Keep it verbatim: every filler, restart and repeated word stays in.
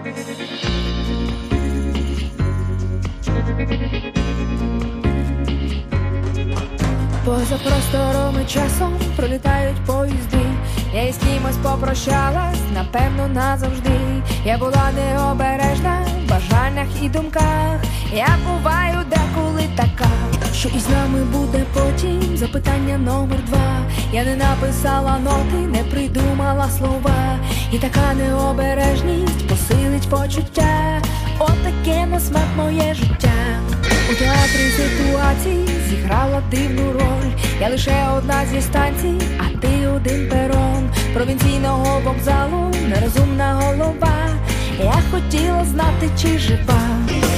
Поза простором і часом пролітають поїзди. Я із кимось попрощалась, напевно, назавжди. Я була необережна в бажаннях і думках. Я буваю деколи така, що із нами буде потім, запитання номер два. Я не написала ноти, не придумала слова. І така необережність посилить почуття. Отаке на смак моє життя. У театрі ситуацій зіграла дивну роль. Я лише одна зі станцій, а ти один перон. Провінційного вокзалу нерозумна голова. Я хотіла знати, чи жива.